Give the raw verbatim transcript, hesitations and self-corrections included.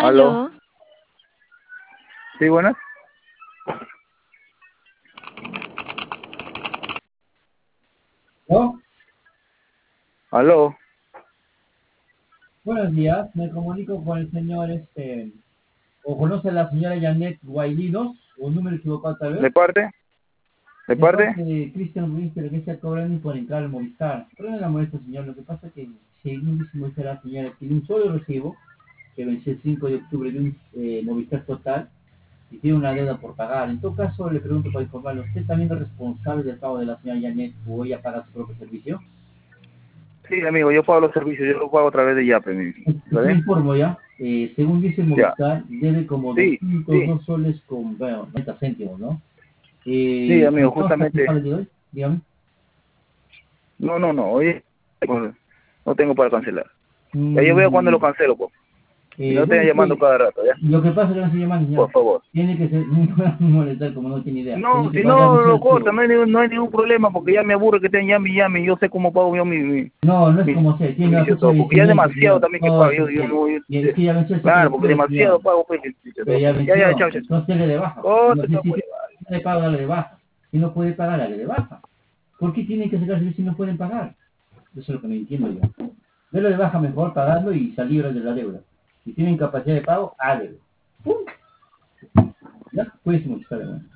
¿Aló? Aló. ¿Sí, buenas? ¿No? ¿Aló? Buenos días, me comunico con el señor, este, o conoce a la señora Janet Guailinos, o un número equivocado tal ¿De vez, parte? ¿De de parte? parte de Cristian Ruiz, pero que está cobrando por entrar al Movistar. Pero no la molesta, señor, lo que pasa es que, según dice Movistar, la señora tiene un solo recibo, que venció el cinco de octubre de un eh, Movistar total, y tiene una deuda por pagar. En todo caso, le pregunto para informarle, ¿usted también es responsable del pago de la señora Janet, o ella paga su propio servicio? Sí, amigo, yo pago los servicios, yo lo pago a través de Yape, mi. ¿Está Le bien? informo ya, eh, según dice Ya. Movistar, debe como Sí, doscientos sí, dos soles con, bueno, noventa céntimos, ¿no? sí, Eh, amigo, ¿Contó hasta justamente. final de hoy? Dígame. No, no, no, oye, no tengo para cancelar. Ya yo veo cuándo lo Mm, cancelo, pues. Y eh, no te bueno, llamando sí, cada rato, ¿ya? lo que pasa es que no se llama Por señor. favor. Tiene que ser, no me molestar como no tiene idea. Tiene No, que si pagar no ese lo corta, recibo. no hay, ningún- no hay ningún problema, porque ya me aburre que estén llame y llame, y yo sé cómo pago yo mi, mi, No, no es mi como sea, tiene una servicio, fecha de todo, porque ya es vencimiento, demasiado señor. también que No, pago, sí, yo, yo sí. no, yo- Y es que ya venció el cinco de claro, porque octubre, demasiado señor. pago, pues, servicio, Pero todo. ya Ya, ya, venció. chao, chao. Entonces dale de baja. Corta, No, si, chao, si pues. tiene pago, dale de baja. Si no puede pagar, dale de baja. ¿Por qué tienen que sacar servicio si no pueden pagar? Eso es lo que no entiendo yo. Delo de baja mejor pagando y salir de la deuda. Si tienen capacidad de pago, hágalo. ¡Pum! ¿Ya? Pues mucho, está bien.